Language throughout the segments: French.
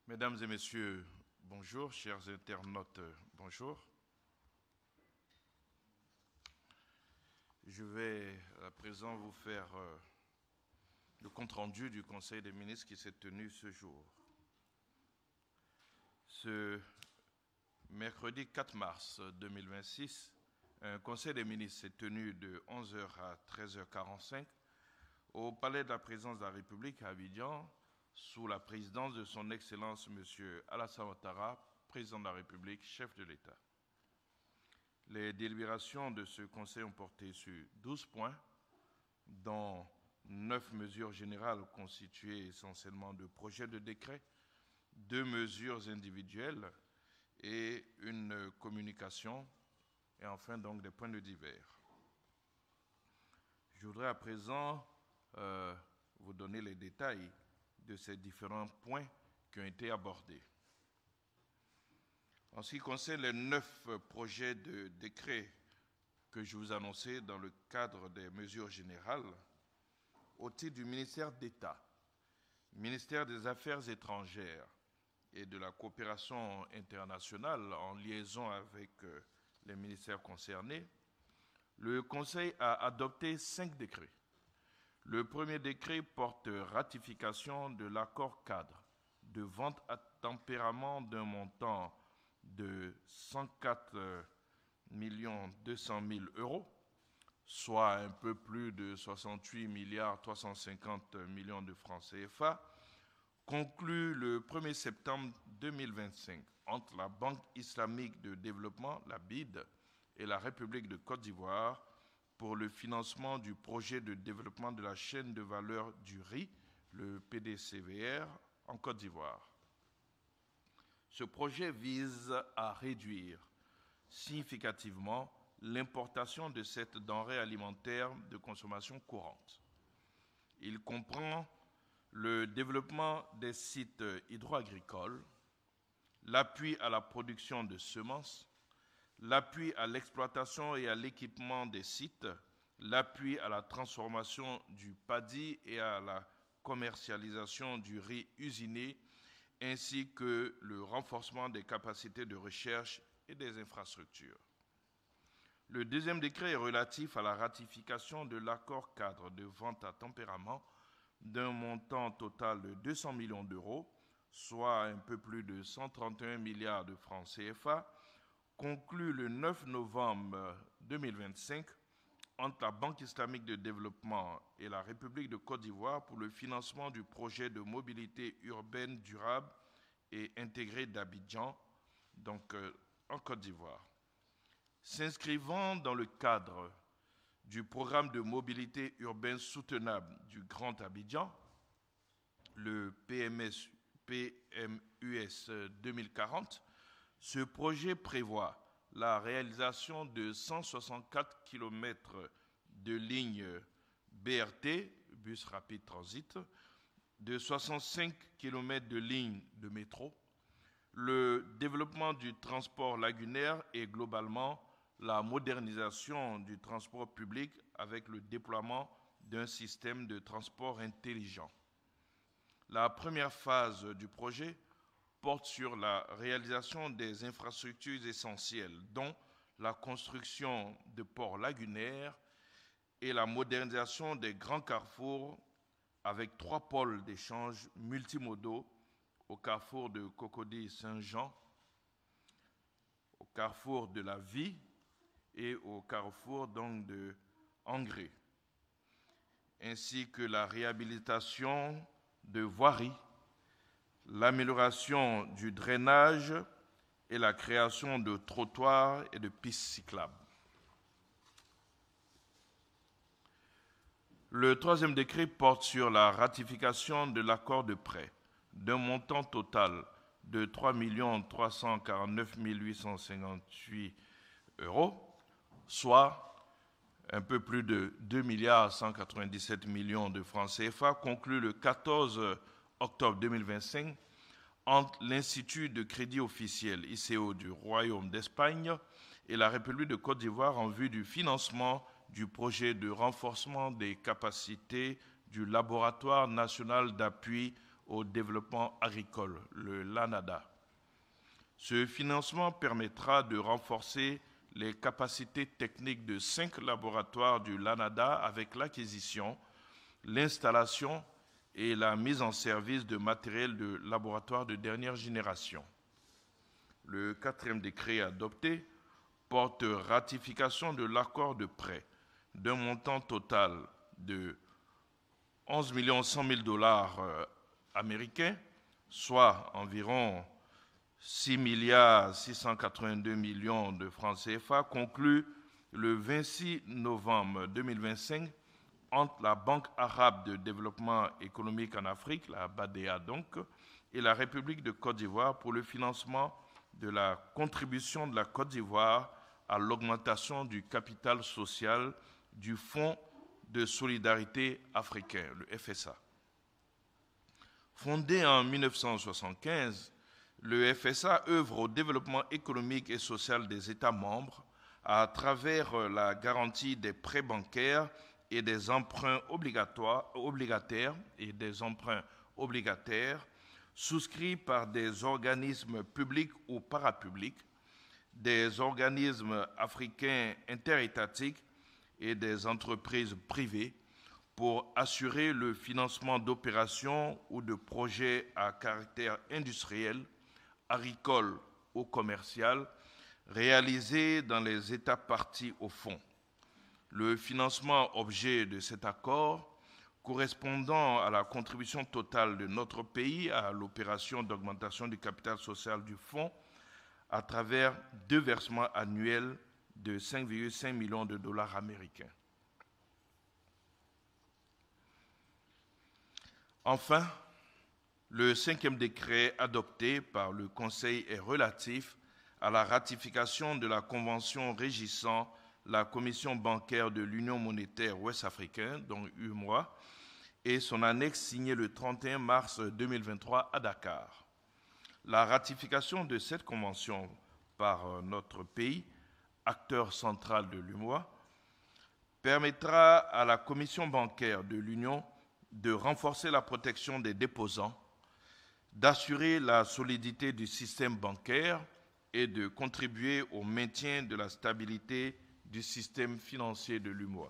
Mesdames et messieurs, bonjour, chers internautes, bonjour. Je vais à présent vous faire le compte-rendu du Conseil des ministres qui s'est tenu ce jour. Ce mercredi 4 mars 2026, un Conseil des ministres s'est tenu de 11h à 13h45 au Palais de la Présidence de la République à Abidjan, sous la présidence de son Excellence M. Alassane Ouattara, président de la République, chef de l'État. Les délibérations de ce Conseil ont porté sur 12 points, dont 9 mesures générales constituées essentiellement de projets de décret, 2 mesures individuelles et une communication, et enfin donc des points de divers. Je voudrais à présent vous donner les détails de ces différents points qui ont été abordés. En ce qui concerne les 9 projets de décret que je vous annonçais dans le cadre des mesures générales, au titre du ministère d'État, ministère des Affaires étrangères et de la coopération internationale en liaison avec les ministères concernés, le Conseil a adopté 5 décrets. Le premier décret porte ratification de l'accord cadre de vente à tempérament d'un montant de 104 200 000 €, soit un peu plus de 68 350 millions de francs CFA, conclu le 1er septembre 2025 entre la Banque islamique de développement, la BID, et la République de Côte d'Ivoire pour le financement du projet de développement de la chaîne de valeur du riz, le PDCVR, en Côte d'Ivoire. Ce projet vise à réduire significativement l'importation de cette denrée alimentaire de consommation courante. Il comprend le développement des sites hydro-agricoles, l'appui à la production de semences, l'appui à l'exploitation et à l'équipement des sites, l'appui à la transformation du paddy et à la commercialisation du riz usiné, ainsi que le renforcement des capacités de recherche et des infrastructures. Le deuxième décret est relatif à la ratification de l'accord cadre de vente à tempérament d'un montant total de 200 millions d'euros, soit un peu plus de 131 milliards de francs CFA, conclu le 9 novembre 2025 entre la Banque islamique de développement et la République de Côte d'Ivoire pour le financement du projet de mobilité urbaine durable et intégrée d'Abidjan, donc en Côte d'Ivoire. S'inscrivant dans le cadre du programme de mobilité urbaine soutenable du Grand Abidjan, le PMUS 2040, ce projet prévoit la réalisation de 164 km de lignes BRT, bus rapide transit, de 65 km de lignes de métro, le développement du transport lagunaire et globalement la modernisation du transport public avec le déploiement d'un système de transport intelligent. La première phase du projet porte sur la réalisation des infrastructures essentielles, dont la construction de ports lagunaires et la modernisation des grands carrefours avec 3 pôles d'échange multimodaux au carrefour de Cocody-Saint-Jean, au carrefour de la Vie et au carrefour donc de Angré, ainsi que la réhabilitation de voiries, l'amélioration du drainage et la création de trottoirs et de pistes cyclables. Le troisième décret porte sur la ratification de l'accord de prêt d'un montant total de 3 349 858 €, soit un peu plus de 2 197 millions de francs CFA, conclu le 14 octobre 2025 entre l'Institut de crédit officiel ICO du Royaume d'Espagne et la République de Côte d'Ivoire en vue du financement du projet de renforcement des capacités du Laboratoire national d'appui au développement agricole, le LANADA. Ce financement permettra de renforcer les capacités techniques de 5 laboratoires du LANADA avec l'acquisition, l'installation et la mise en service de matériel de laboratoire de dernière génération. Le 4e décret adopté porte ratification de l'accord de prêt d'un montant total de 11 100 000 dollars américains, soit environ 6 682 millions de francs CFA, conclu le 26 novembre 2025 entre la Banque arabe de développement économique en Afrique, la BADEA donc, et la République de Côte d'Ivoire pour le financement de la contribution de la Côte d'Ivoire à l'augmentation du capital social du Fonds de solidarité africain, le FSA. Fondé en 1975, le FSA œuvre au développement économique et social des États membres à travers la garantie des prêts bancaires et des emprunts obligataires souscrits par des organismes publics ou parapublics, des organismes africains interétatiques et des entreprises privées pour assurer le financement d'opérations ou de projets à caractère industriel, agricole ou commercial réalisés dans les États parties au fonds. Le financement objet de cet accord, correspondant à la contribution totale de notre pays à l'opération d'augmentation du capital social du fonds, à travers 2 versements annuels de 5,5 millions de dollars américains. Enfin, le 5e décret adopté par le Conseil est relatif à la ratification de la Convention régissant la Commission bancaire de l'Union monétaire ouest-africaine, donc UMOA, et son annexe signée le 31 mars 2023 à Dakar. La ratification de cette convention par notre pays, acteur central de l'UMOA, permettra à la Commission bancaire de l'Union de renforcer la protection des déposants, d'assurer la solidité du système bancaire et de contribuer au maintien de la stabilité du système financier de l'UMOA.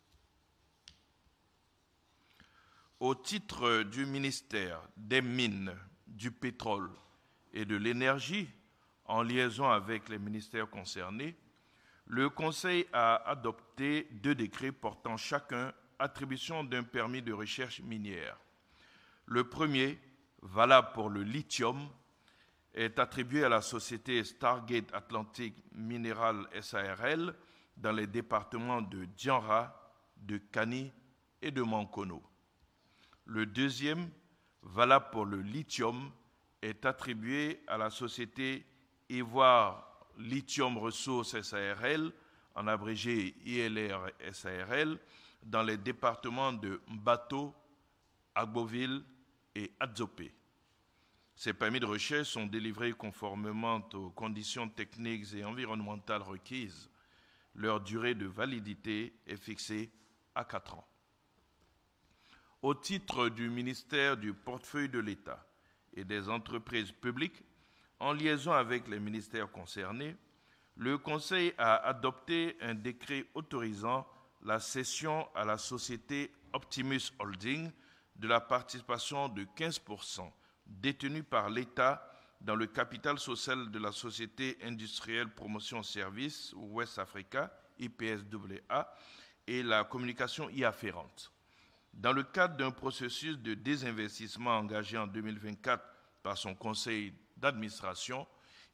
Au titre du ministère des Mines, du Pétrole et de l'Énergie, en liaison avec les ministères concernés, le Conseil a adopté 2 décrets portant chacun attribution d'un permis de recherche minière. Le premier, valable pour le lithium, est attribué à la société Stargate Atlantic Mineral SARL dans les départements de Dianra, de Kani et de Mankono. Le deuxième, valable pour le lithium, est attribué à la société Ivoire Lithium Resources SARL, en abrégé ILR SARL, dans les départements de Mbato, Agboville et Adzopé. Ces permis de recherche sont délivrés conformément aux conditions techniques et environnementales requises. Leur durée de validité est fixée à 4 ans. Au titre du ministère du portefeuille de l'État et des entreprises publiques, en liaison avec les ministères concernés, le Conseil a adopté un décret autorisant la cession à la société Optimus Holding de la participation de 15% détenue par l'État dans le capital social de la Société industrielle Promotion Service West Africa, IPSAA, et la communication y afférente. Dans le cadre d'un processus de désinvestissement engagé en 2024 par son conseil d'administration,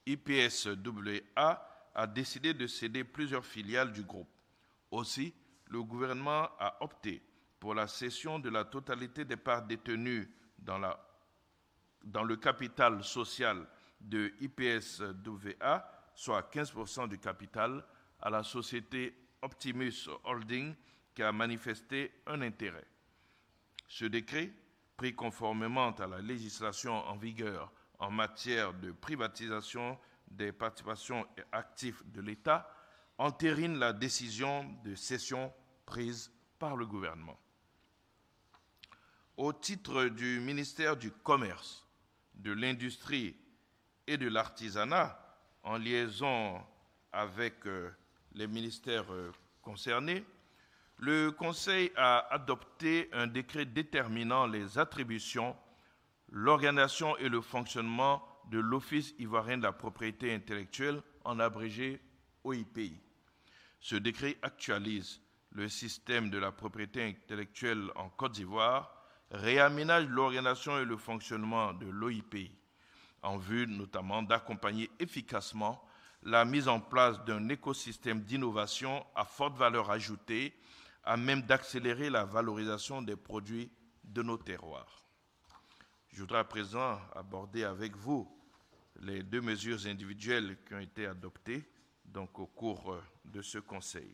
IPSAA a décidé de céder plusieurs filiales du groupe. Aussi, le gouvernement a opté pour la cession de la totalité des parts détenues dans le capital social de IPSAA, soit 15% du capital, à la société Optimus Holding qui a manifesté un intérêt. Ce décret, pris conformément à la législation en vigueur en matière de privatisation des participations et actifs de l'État, entérine la décision de cession prise par le gouvernement. au titre du ministère du Commerce, de l'Industrie et de l'Artisanat, en liaison avec les ministères concernés, le Conseil a adopté un décret déterminant les attributions, l'organisation et le fonctionnement de l'Office ivoirien de la propriété intellectuelle, en abrégé OIPI. Ce décret actualise le système de la propriété intellectuelle en Côte d'Ivoire, réaménage l'organisation et le fonctionnement de l'OIPI, en vue notamment d'accompagner efficacement la mise en place d'un écosystème d'innovation à forte valeur ajoutée, à même d'accélérer la valorisation des produits de nos terroirs. Je voudrais à présent aborder avec vous les 2 mesures individuelles qui ont été adoptées donc, au cours de ce Conseil.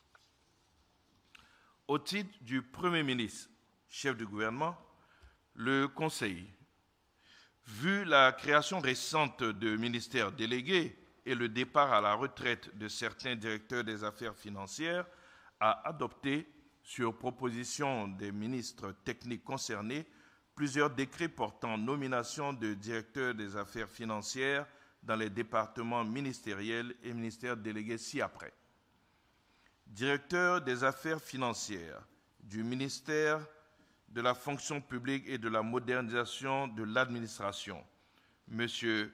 Au titre du Premier ministre, chef du gouvernement, le Conseil, vu la création récente de ministères délégués et le départ à la retraite de certains directeurs des affaires financières, a adopté, sur proposition des ministres techniques concernés, plusieurs décrets portant nomination de directeurs des affaires financières dans les départements ministériels et ministères délégués ci-après. Directeur des affaires financières du ministère de la fonction publique et de la modernisation de l'administration, M.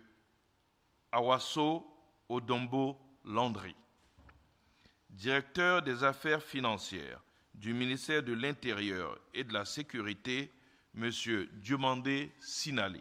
Awasso Odombo Landry. Directeur des affaires financières du ministère de l'Intérieur et de la Sécurité, M. Diomandé Sinali.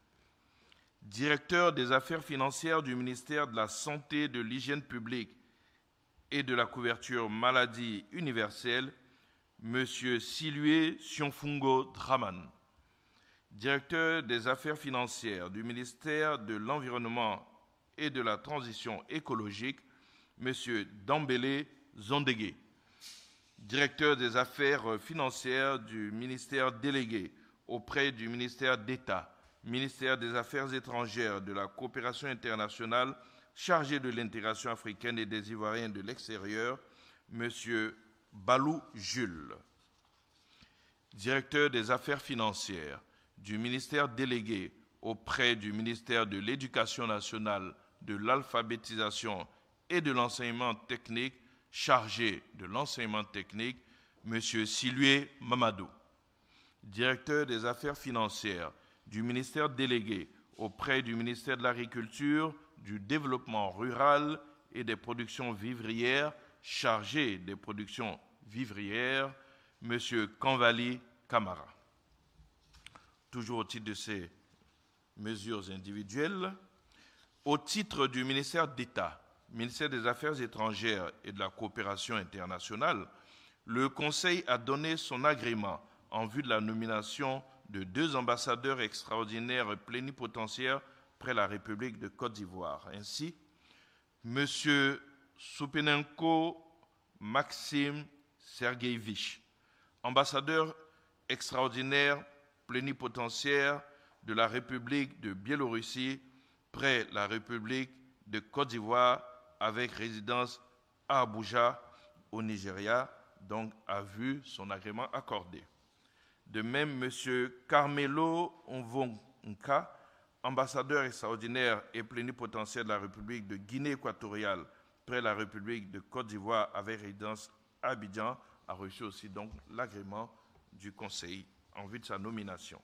Directeur des affaires financières du ministère de la Santé, de l'Hygiène publique et de la couverture maladie universelle, M. Silue Sionfungo Draman. Directeur des affaires financières du ministère de l'Environnement et de la Transition écologique, M. Dambélé Zondégué. Directeur des affaires financières du ministère délégué auprès du ministère d'État, ministère des Affaires étrangères, de la coopération internationale, chargé de l'intégration africaine et des Ivoiriens de l'extérieur, M. Balou Jules. Directeur des affaires financières du ministère délégué auprès du ministère de l'Éducation nationale, de l'alphabétisation et de l'enseignement technique, chargé de l'enseignement technique, M. Silue Mamadou. Directeur des affaires financières du ministère délégué auprès du ministère de l'Agriculture, du Développement rural et des productions vivrières, chargé des productions vivrières, M. Kanvali Kamara. Toujours au titre de ces mesures individuelles, au titre du ministère d'État, ministère des Affaires étrangères et de la coopération internationale, le Conseil a donné son agrément en vue de la nomination de 2 ambassadeurs extraordinaires plénipotentiaires près la République de Côte d'Ivoire. Ainsi, M. Soupenenko Maxime Sergueïevitch, ambassadeur extraordinaire plénipotentiaire de la République de Biélorussie près la République de Côte d'Ivoire avec résidence à Abuja, au Nigeria, donc a vu son agrément accordé. De même, M. Carmelo Onvonka, ambassadeur extraordinaire et plénipotentiaire de la République de Guinée équatoriale près la République de Côte d'Ivoire avec résidence à Abidjan, a reçu aussi donc l'agrément du Conseil en vue de sa nomination.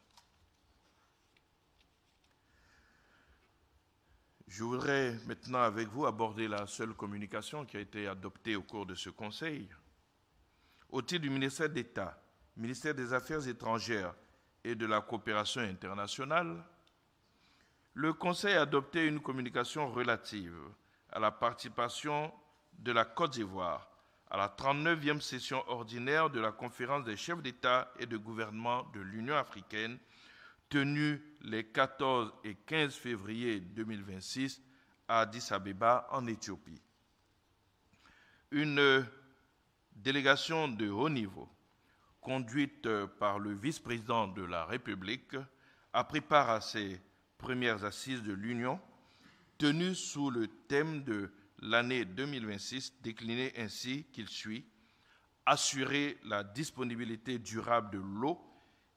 Je voudrais maintenant avec vous aborder la seule communication qui a été adoptée au cours de ce Conseil. Au titre du ministère d'État, ministère des Affaires étrangères et de la coopération internationale, le Conseil a adopté une communication relative à la participation de la Côte d'Ivoire à la 39e session ordinaire de la Conférence des chefs d'État et de gouvernement de l'Union africaine, tenue les 14 et 15 février 2026 à Addis Abeba, en Éthiopie. Une délégation de haut niveau, conduite par le vice-président de la République, a pris part à ces premières assises de l'Union, tenues sous le thème de l'année 2026, décliné ainsi qu'il suit: assurer la disponibilité durable de l'eau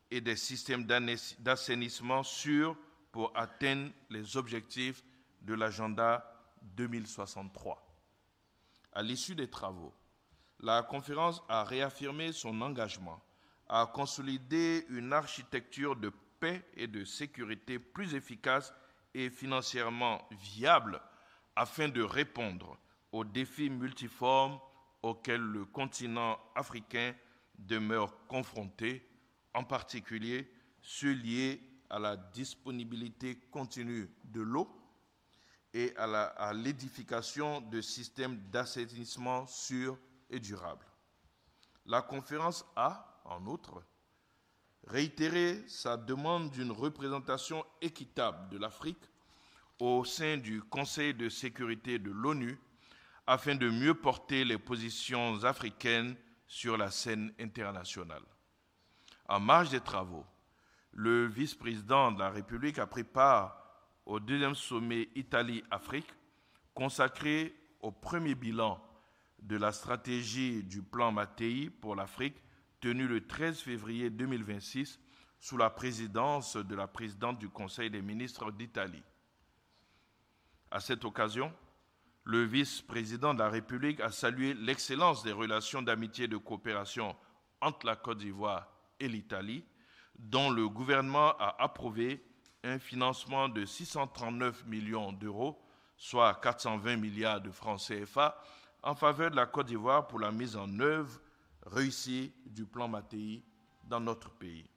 et des systèmes d'assainissement sûrs pour atteindre les objectifs de l'agenda 2063. À l'issue des travaux, la conférence a réaffirmé son engagement à consolider une architecture de paix et de sécurité plus efficace et financièrement viable afin de répondre aux défis multiformes auxquels le continent africain demeure confronté, en particulier ceux liés à la disponibilité continue de l'eau et à l'édification de systèmes d'assainissement sûrs et durables. La conférence a, en outre, réitéré sa demande d'une représentation équitable de l'Afrique au sein du Conseil de sécurité de l'ONU afin de mieux porter les positions africaines sur la scène internationale. En marge des travaux, le vice-président de la République a pris part au deuxième sommet Italie-Afrique consacré au premier bilan de la stratégie du plan Mattei pour l'Afrique tenu le 13 février 2026 sous la présidence de la présidente du Conseil des ministres d'Italie. À cette occasion, le vice-président de la République a salué l'excellence des relations d'amitié et de coopération entre la Côte d'Ivoire et l'Italie, dont le gouvernement a approuvé un financement de 639 millions d'euros, soit 420 milliards de francs CFA, en faveur de la Côte d'Ivoire pour la mise en œuvre réussie du plan Mattei dans notre pays.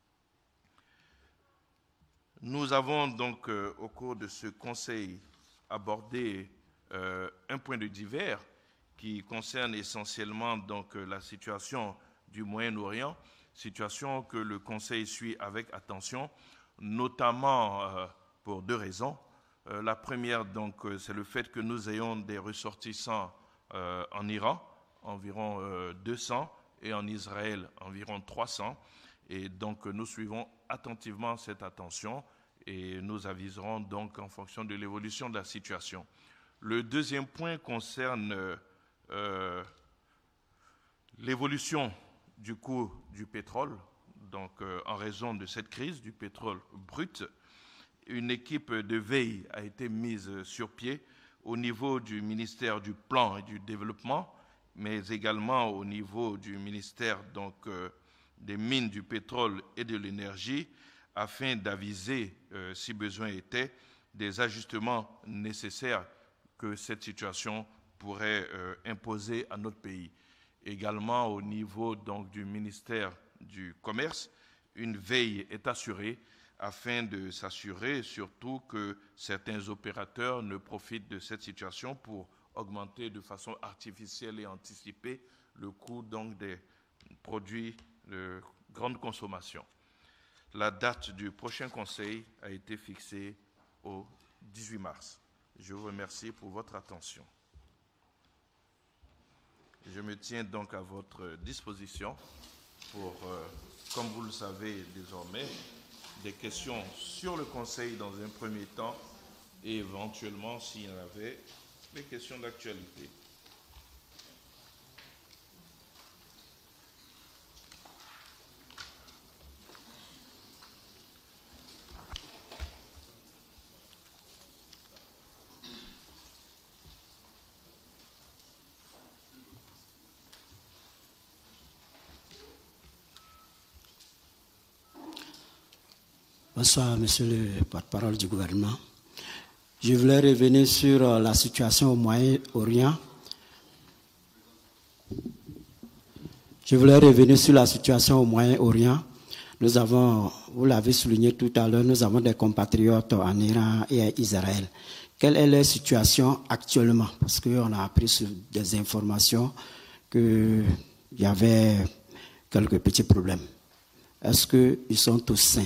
Nous avons donc, au cours de ce conseil, abordé un point de divers qui concerne essentiellement donc, la situation du Moyen-Orient, situation que le Conseil suit avec attention, notamment pour deux raisons. La première, donc, c'est le fait que nous ayons des ressortissants en Iran, environ 200, et en Israël, environ 300. Et donc, nous suivons attentivement cette attention et nous aviserons donc en fonction de l'évolution de la situation. Le deuxième point concerne l'évolution du coût du pétrole. Donc, en raison de cette crise du pétrole brut, une équipe de veille a été mise sur pied au niveau du ministère du Plan et du Développement, mais également au niveau du ministère donc, des Mines, du Pétrole et de l'Énergie, afin d'aviser, si besoin était, des ajustements nécessaires que cette situation pourrait imposer à notre pays. Également au niveau donc, du ministère du Commerce, une veille est assurée afin de s'assurer surtout que certains opérateurs ne profitent de cette situation pour augmenter de façon artificielle et anticipée le coût donc, des produits de grande consommation. La date du prochain conseil a été fixée au 18 mars. Je vous remercie pour votre attention. Je me tiens donc à votre disposition pour, comme vous le savez désormais, des questions sur le Conseil dans un premier temps et éventuellement, s'il y en avait, des questions d'actualité. Bonsoir, monsieur le porte-parole du gouvernement. Je voulais revenir sur la situation au Moyen-Orient. Nous avons, vous l'avez souligné tout à l'heure, nous avons des compatriotes en Iran et à Israël. Quelle est leur situation actuellement? Parce qu'on a appris sur des informations qu'il y avait quelques petits problèmes. Est-ce qu'ils sont tous sains?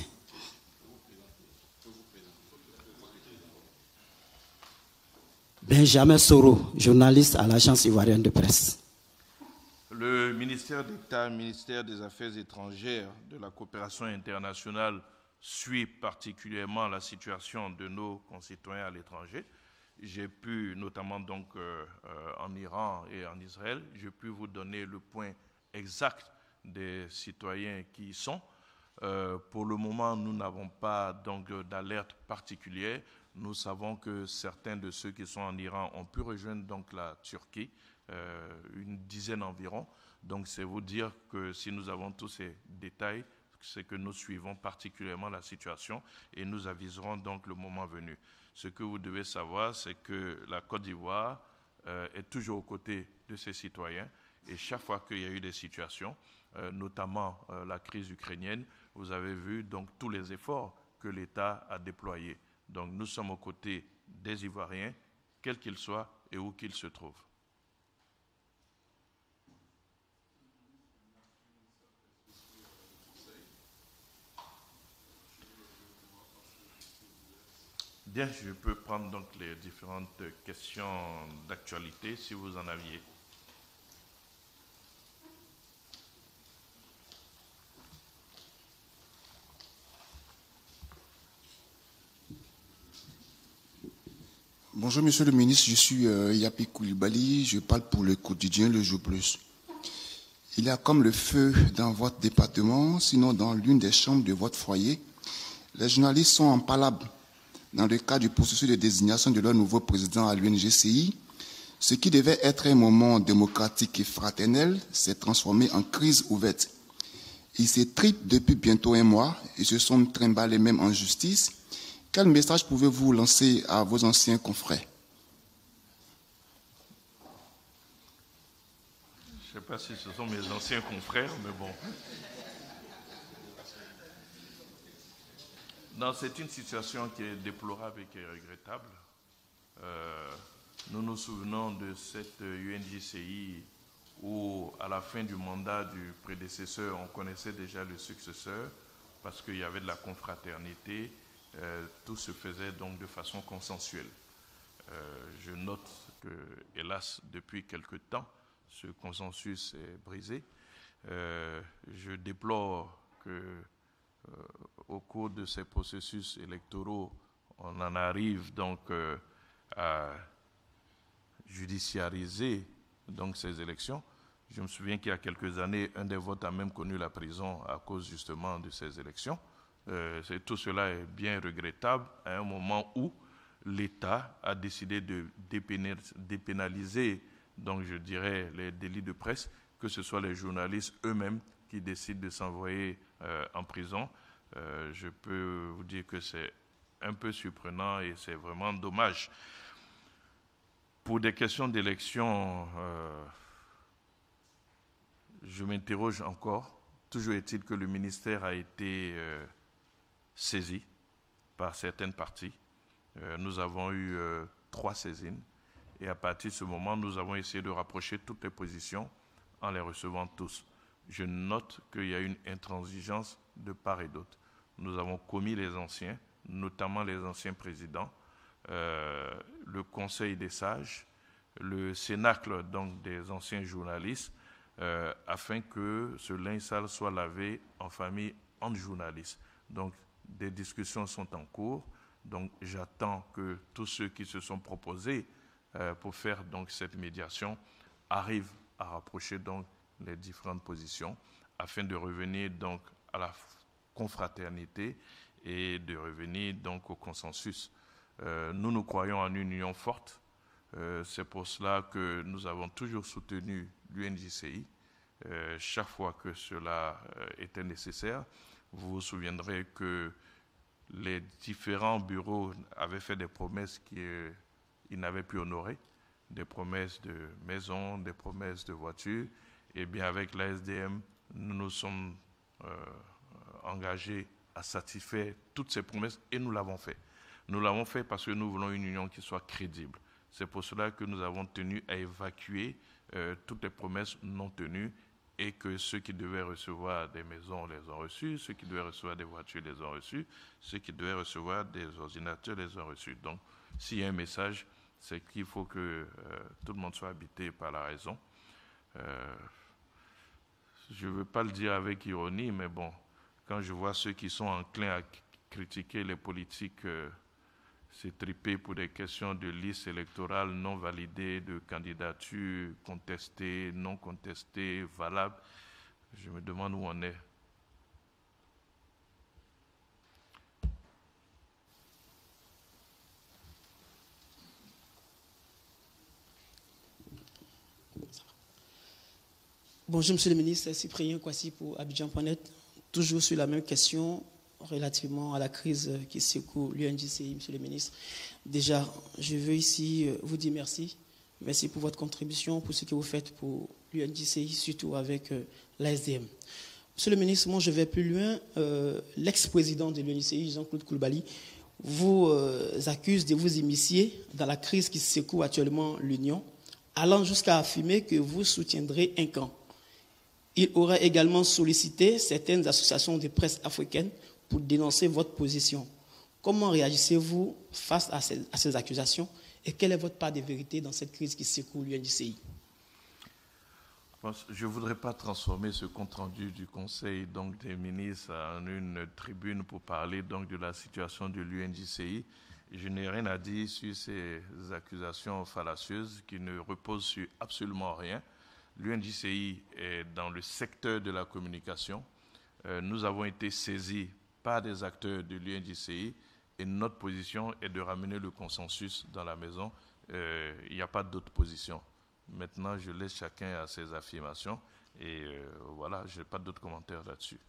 Benjamin Soro, journaliste à l'Agence ivoirienne de presse. Le ministère d'État, ministère des Affaires étrangères, de la coopération internationale suit particulièrement la situation de nos concitoyens à l'étranger. J'ai pu, notamment donc en Iran et en Israël, j'ai pu vous donner le point exact des citoyens qui y sont. Pour le moment, nous n'avons pas donc d'alerte particulière. Nous savons que certains de ceux qui sont en Iran ont pu rejoindre donc la Turquie, une dizaine environ. Donc c'est vous dire que si nous avons tous ces détails, c'est que nous suivons particulièrement la situation et nous aviserons donc le moment venu. Ce que vous devez savoir, c'est que la Côte d'Ivoire est toujours aux côtés de ses citoyens et chaque fois qu'il y a eu des situations, notamment la crise ukrainienne, vous avez vu donc tous les efforts que l'État a déployés. Donc nous sommes aux côtés des Ivoiriens, quels qu'ils soient et où qu'ils se trouvent. Bien, je peux prendre donc les différentes questions d'actualité si vous en aviez. Bonjour Monsieur le ministre, je suis Yapi Koulibaly, je parle pour le quotidien Le Jour Plus. Il y a comme le feu dans votre département, sinon dans l'une des chambres de votre foyer. Les journalistes sont en palabre dans le cadre du processus de désignation de leur nouveau président à l'UNGCI. Ce qui devait être un moment démocratique et fraternel s'est transformé en crise ouverte. Ils s'étripent depuis bientôt un mois et se sont trimballés même en justice. Quel message pouvez-vous lancer à vos anciens confrères? Je ne sais pas si ce sont mes anciens confrères, mais bon. Non, c'est une situation qui est déplorable et qui est regrettable. Nous nous souvenons de cette UNGCI où, à la fin du mandat du prédécesseur, on connaissait déjà le successeur parce qu'il y avait de la confraternité. Tout se faisait donc de façon consensuelle. Je note que, hélas, depuis quelque temps, ce consensus est brisé. Je déplore que, au cours de ces processus électoraux, on en arrive donc à judiciariser donc ces élections. Je me souviens qu'il y a quelques années, un des votes a même connu la prison à cause justement de ces élections. Tout cela est bien regrettable à un moment où l'État a décidé de dépénaliser, donc je dirais, les délits de presse, que ce soit les journalistes eux-mêmes qui décident de s'envoyer en prison. Je peux vous dire que c'est un peu surprenant et c'est vraiment dommage. Pour des questions d'élection, je m'interroge encore. Toujours est-il que le ministère a été saisi par certaines parties. Nous avons eu 3 saisines et à partir de ce moment, nous avons essayé de rapprocher toutes les positions en les recevant tous. Je note qu'il y a une intransigeance de part et d'autre. Nous avons commis les anciens, notamment les anciens présidents, le Conseil des sages, le Cénacle donc des anciens journalistes, afin que ce linge sale soit lavé en famille entre journalistes. Donc, des discussions sont en cours. Donc, j'attends que tous ceux qui se sont proposés pour faire donc cette médiation arrivent à rapprocher donc les différentes positions afin de revenir donc à la confraternité et de revenir donc au consensus. Nous croyons en une union forte. C'est pour cela que nous avons toujours soutenu l'UNGCI chaque fois que cela était nécessaire. Vous vous souviendrez que les différents bureaux avaient fait des promesses qu'ils n'avaient pu honorer, des promesses de maisons, des promesses de voitures. Et bien avec la SDM, nous nous sommes engagés à satisfaire toutes ces promesses et nous l'avons fait. Nous l'avons fait parce que nous voulons une union qui soit crédible. C'est pour cela que nous avons tenu à évacuer toutes les promesses non tenues et que ceux qui devaient recevoir des maisons les ont reçus, ceux qui devaient recevoir des voitures les ont reçus, ceux qui devaient recevoir des ordinateurs les ont reçus. Donc, s'il y a un message, c'est qu'il faut que tout le monde soit habité par la raison. Je ne veux pas le dire avec ironie, mais bon, quand je vois ceux qui sont enclins à critiquer les politiques s'étriper pour des questions de liste électorale non validée, de candidature contestée, non contestée, valable, je me demande où on est. Bonjour, Monsieur le ministre, c'est Cyprien Kwasi pour Abidjan.net. Toujours sur la même question relativement à la crise qui secoue l'UNJCI, Monsieur le ministre. Déjà, je veux ici vous dire merci. Merci pour votre contribution, pour ce que vous faites pour l'UNJCI, surtout avec l'ASDM. Monsieur le ministre, moi je vais plus loin. L'ex-président de l'UNJCI, Jean-Claude Coulibaly, vous accuse de vous immiscer dans la crise qui secoue actuellement l'Union, allant jusqu'à affirmer que vous soutiendrez un camp. Il aurait également sollicité certaines associations de presse africaines pour dénoncer votre position. Comment réagissez-vous face à ces accusations et quelle est votre part de vérité dans cette crise qui secoue l'UNJCI? Je ne voudrais pas transformer ce compte-rendu du Conseil donc, des ministres en une tribune pour parler donc, de la situation de l'UNJCI. Je n'ai rien à dire sur ces accusations fallacieuses qui ne reposent sur absolument rien. L'UNJCI est dans le secteur de la communication. Nous avons été saisis par des acteurs de l'UNJCI et notre position est de ramener le consensus dans la maison. Il n'y a pas d'autre position. Maintenant, je laisse chacun à ses affirmations et voilà, je n'ai pas d'autres commentaires là-dessus.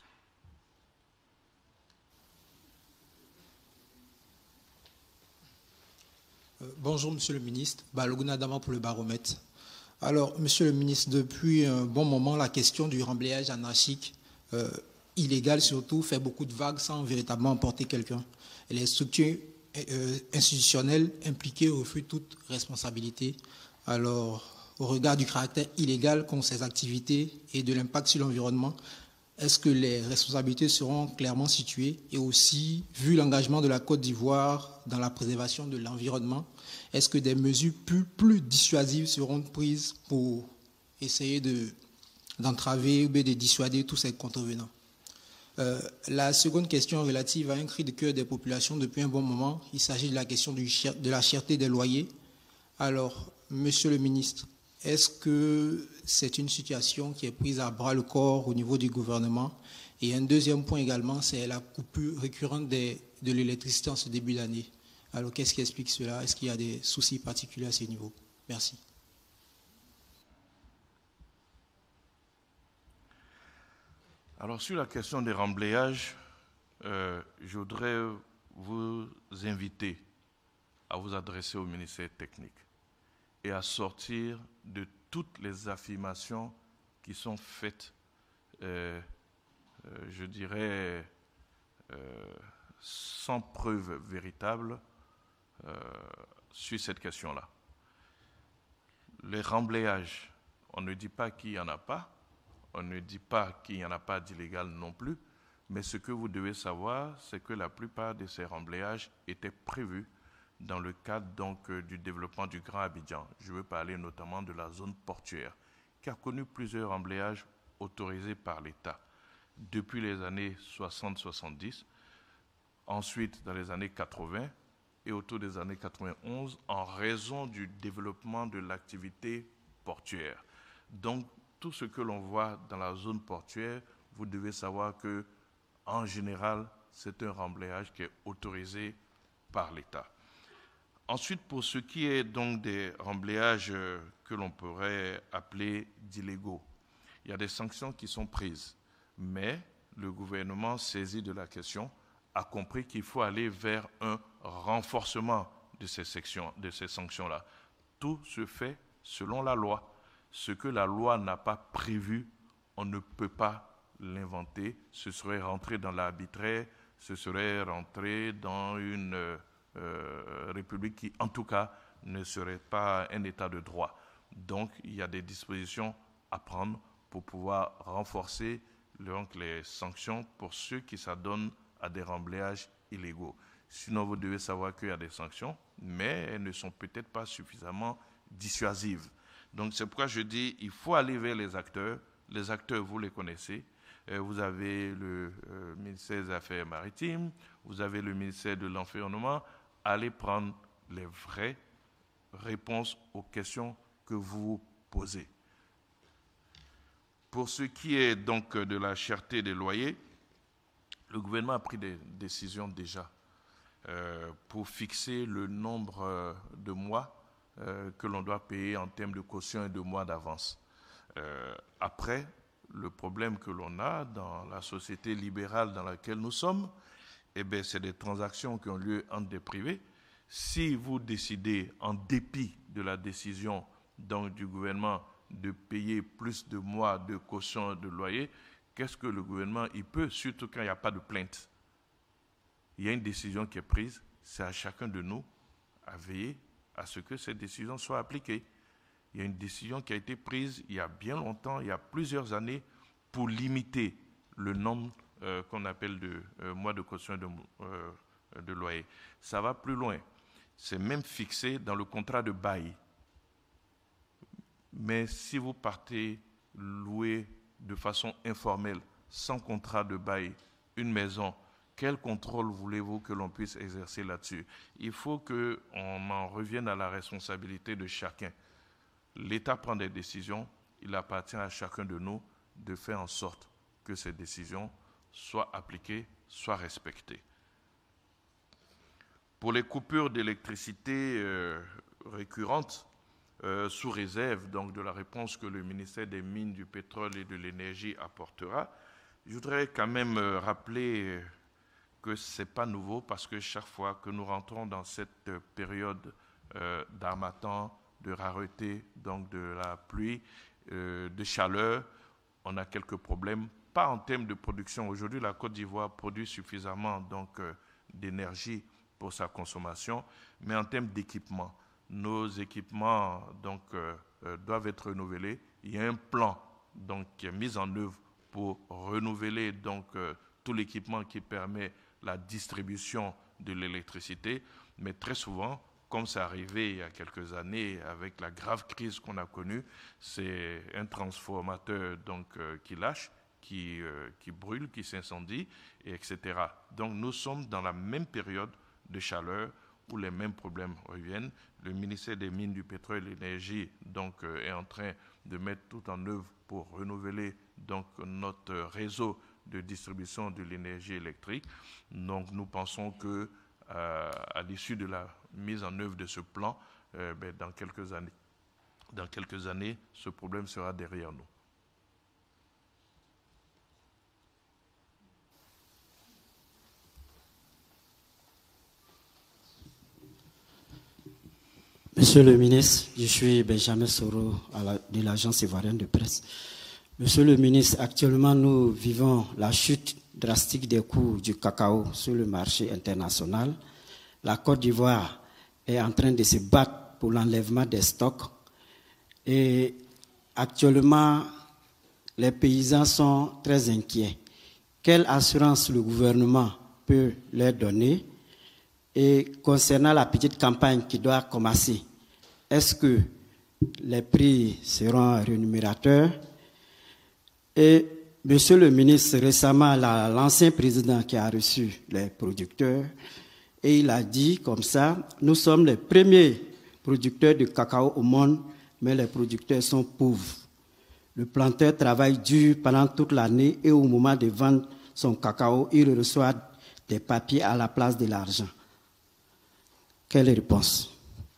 Bonjour, Monsieur le ministre. Balogun Adama pour le Baromètre. Alors, Monsieur le ministre, depuis un bon moment, la question du remblayage anarchique, illégal surtout, fait beaucoup de vagues sans véritablement emporter quelqu'un. Et les structures institutionnelles impliquées refusent toute responsabilité. Alors, au regard du caractère illégal qu'ont ces activités et de l'impact sur l'environnement, est-ce que les responsabilités seront clairement situées? Et aussi, vu l'engagement de la Côte d'Ivoire dans la préservation de l'environnement, est-ce que des mesures plus dissuasives seront prises pour essayer d'entraver ou de dissuader tous ces contrevenants? La seconde question relative à un cri de cœur des populations depuis un bon moment, il s'agit de la question de la cherté des loyers. Alors, Monsieur le ministre, est-ce que c'est une situation qui est prise à bras le corps au niveau du gouvernement? Et un deuxième point également, c'est la coupure récurrente de l'électricité en ce début d'année. Alors, qu'est-ce qui explique cela? Est-ce qu'il y a des soucis particuliers à ce niveau? Merci. Alors, sur la question des remblayages, je voudrais vous inviter à vous adresser au ministère technique et à sortir de toutes les affirmations qui sont faites, je dirais, sans preuve véritable sur cette question-là. Les remblayages, on ne dit pas qu'il n'y en a pas, on ne dit pas qu'il n'y en a pas d'illégal non plus, mais ce que vous devez savoir, c'est que la plupart de ces remblayages étaient prévus dans le cadre donc, du développement du Grand Abidjan. Je veux parler notamment de la zone portuaire, qui a connu plusieurs remblayages autorisés par l'État depuis les années 60-70, ensuite dans les années 80 et autour des années 91, en raison du développement de l'activité portuaire. Donc, tout ce que l'on voit dans la zone portuaire, vous devez savoir que, en général, c'est un remblayage qui est autorisé par l'État. Ensuite, pour ce qui est donc des remblayages que l'on pourrait appeler d'illégaux, il y a des sanctions qui sont prises, mais le gouvernement saisi de la question a compris qu'il faut aller vers un renforcement de ces sanctions-là. Tout se fait selon la loi. Ce que la loi n'a pas prévu, on ne peut pas l'inventer. Ce serait rentrer dans l'arbitraire, ce serait rentrer dans une république qui, en tout cas, ne serait pas un état de droit. Donc, il y a des dispositions à prendre pour pouvoir renforcer donc, les sanctions pour ceux qui s'adonnent à des remblayages illégaux. Sinon, vous devez savoir qu'il y a des sanctions, mais elles ne sont peut-être pas suffisamment dissuasives. Donc, c'est pourquoi je dis il faut aller vers les acteurs. Les acteurs, vous les connaissez. Vous avez le ministère des Affaires maritimes, vous avez le ministère de l'Environnement. Allez prendre les vraies réponses aux questions que vous posez. Pour ce qui est donc de la cherté des loyers, le gouvernement a pris des décisions déjà pour fixer le nombre de mois que l'on doit payer en termes de caution et de mois d'avance. Après, le problème que l'on a dans la société libérale dans laquelle nous sommes, eh bien, c'est des transactions qui ont lieu entre des privés. Si vous décidez, en dépit de la décision donc, du gouvernement de payer plus de mois de caution de loyer, qu'est-ce que le gouvernement il peut, surtout quand il n'y a pas de plainte? Il y a une décision qui est prise, c'est à chacun de nous à veiller à ce que cette décision soit appliquée. Il y a une décision qui a été prise il y a bien longtemps, il y a plusieurs années, pour limiter le nombre qu'on appelle de mois de caution de loyer. Ça va plus loin. C'est même fixé dans le contrat de bail. Mais si vous partez louer de façon informelle, sans contrat de bail, une maison, quel contrôle voulez-vous que l'on puisse exercer là-dessus? Il faut qu'on en revienne à la responsabilité de chacun. L'État prend des décisions, il appartient à chacun de nous de faire en sorte que ces décisions soient appliquées, soient respectées. Pour les coupures d'électricité récurrentes, sous réserve donc de la réponse que le ministère des Mines, du Pétrole et de l'Énergie apportera, je voudrais quand même rappeler que ce n'est pas nouveau parce que chaque fois que nous rentrons dans cette période d'harmattan, de rareté, donc de la pluie, de chaleur, on a quelques problèmes, pas en termes de production. Aujourd'hui, la Côte d'Ivoire produit suffisamment d'énergie pour sa consommation, mais en termes d'équipement. Nos équipements donc, doivent être renouvelés. Il y a un plan donc, qui est mis en œuvre pour renouveler donc, tout l'équipement qui permet la distribution de l'électricité, mais très souvent, comme c'est arrivé il y a quelques années avec la grave crise qu'on a connue, c'est un transformateur donc, qui lâche, qui brûle, qui s'incendie, etc. Donc nous sommes dans la même période de chaleur où les mêmes problèmes reviennent. Le ministère des Mines, du Pétrole et de l'Énergie donc, est en train de mettre tout en œuvre pour renouveler donc, notre réseau de distribution de l'énergie électrique. Donc nous pensons que à l'issue de la mise en œuvre de ce plan, dans quelques années, ce problème sera derrière nous. Monsieur le ministre, je suis Benjamin Soro de l'Agence ivoirienne de presse. Monsieur le ministre, actuellement nous vivons la chute drastique des coûts du cacao sur le marché international. La Côte d'Ivoire est en train de se battre pour l'enlèvement des stocks. Et actuellement, les paysans sont très inquiets. Quelle assurance le gouvernement peut leur donner? Et concernant la petite campagne qui doit commencer, est-ce que les prix seront rémunérateurs? Et monsieur le ministre, récemment, l'ancien président qui a reçu les producteurs, et il a dit comme ça, nous sommes les premiers producteurs de cacao au monde, mais les producteurs sont pauvres. Le planteur travaille dur pendant toute l'année et au moment de vendre son cacao, il reçoit des papiers à la place de l'argent. Quelle réponse?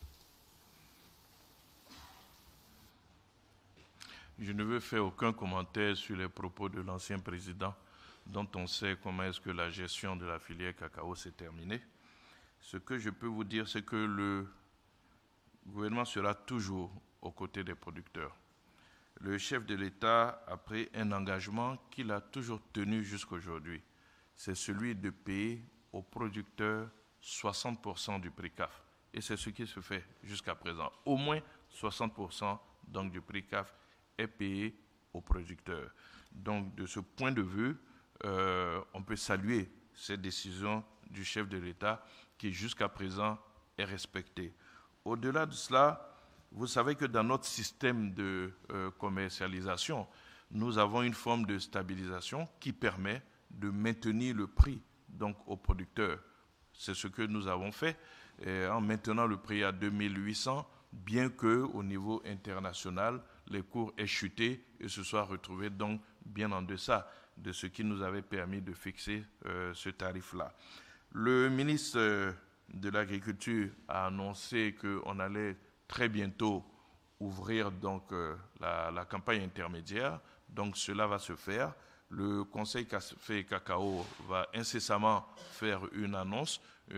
Je ne veux faire aucun commentaire sur les propos de l'ancien président, dont on sait comment est-ce que la gestion de la filière cacao s'est terminée. Ce que je peux vous dire, c'est que le gouvernement sera toujours aux côtés des producteurs. Le chef de l'État a pris un engagement qu'il a toujours tenu jusqu'à aujourd'hui. C'est celui de payer aux producteurs 60% du prix CAF. Et c'est ce qui se fait jusqu'à présent. Au moins 60% donc, du prix CAF est payé aux producteurs. Donc, de ce point de vue, on peut saluer cette décision du chef de l'État qui, jusqu'à présent, est respectée. Au-delà de cela, vous savez que dans notre système de commercialisation, nous avons une forme de stabilisation qui permet de maintenir le prix donc, aux producteurs. C'est ce que nous avons fait en maintenant le prix à 2800, bien qu'au niveau international, les cours aient chuté et se soient retrouvés donc bien en deçà de ce qui nous avait permis de fixer ce tarif-là. Le ministre de l'Agriculture a annoncé qu'on allait très bientôt ouvrir donc la campagne intermédiaire. Donc cela va se faire. Le Conseil Café et Cacao va incessamment faire une annonce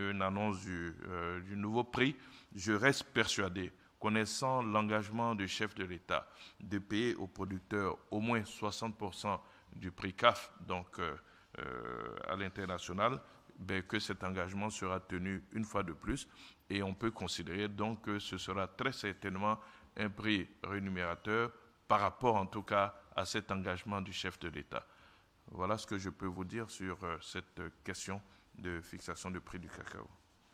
du nouveau prix. Je reste persuadé, connaissant l'engagement du chef de l'État, de payer aux producteurs au moins 60% du prix CAF, donc à l'international, que cet engagement sera tenu une fois de plus. Et on peut considérer donc que ce sera très certainement un prix rémunérateur par rapport en tout cas à cet engagement du chef de l'État. Voilà ce que je peux vous dire sur cette question de fixation du prix du cacao.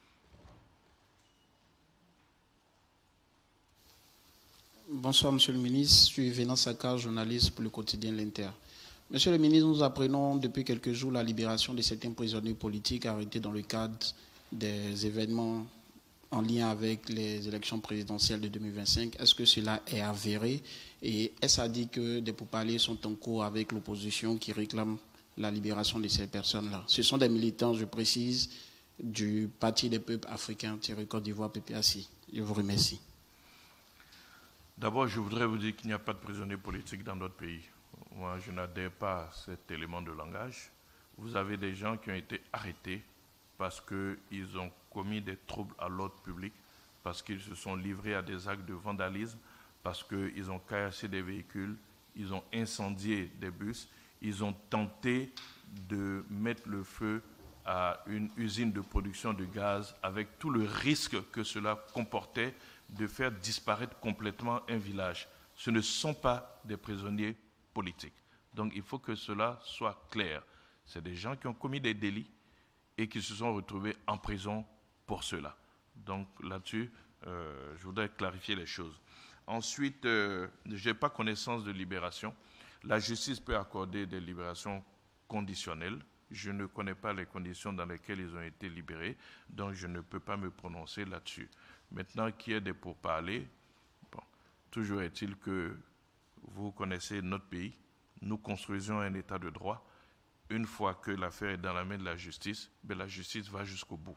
Bonsoir, Monsieur le ministre. Je suis Vénan Sakar, journaliste pour le quotidien L'Inter. Monsieur le ministre, nous apprenons depuis quelques jours la libération de certains prisonniers politiques arrêtés dans le cadre des événements en lien avec les élections présidentielles de 2025. Est-ce que cela est avéré? Et est-ce à dire que des pourparlers sont en cours avec l'opposition qui réclame la libération de ces personnes-là? Ce sont des militants, je précise, du Parti des peuples africains, Côte d'Ivoire, PPAC. Je vous remercie. D'abord, je voudrais vous dire qu'il n'y a pas de prisonniers politiques dans notre pays. Moi, je n'adhère pas à cet élément de langage. Vous avez des gens qui ont été arrêtés parce qu'ils ont commis des troubles à l'ordre public, parce qu'ils se sont livrés à des actes de vandalisme, parce qu'ils ont caillassé des véhicules, ils ont incendié des bus, ils ont tenté de mettre le feu à une usine de production de gaz avec tout le risque que cela comportait de faire disparaître complètement un village. Ce ne sont pas des prisonniers politiques. Donc il faut que cela soit clair. C'est des gens qui ont commis des délits et qui se sont retrouvés en prison pour cela. Donc là-dessus, je voudrais clarifier les choses. Ensuite, je n'ai pas connaissance de libération. La justice peut accorder des libérations conditionnelles. Je ne connais pas les conditions dans lesquelles ils ont été libérés, donc je ne peux pas me prononcer là-dessus. Maintenant, qu'il y ait des pourparlers, bon, toujours est-il que vous connaissez notre pays, nous construisons un état de droit. Une fois que l'affaire est dans la main de la justice va jusqu'au bout.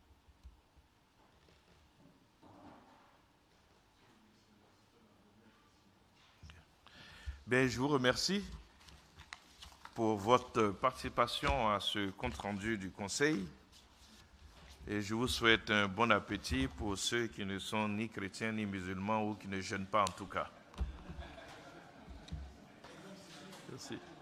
Je vous remercie pour votre participation à ce compte-rendu du Conseil et je vous souhaite un bon appétit pour ceux qui ne sont ni chrétiens ni musulmans ou qui ne jeûnent pas en tout cas. Merci.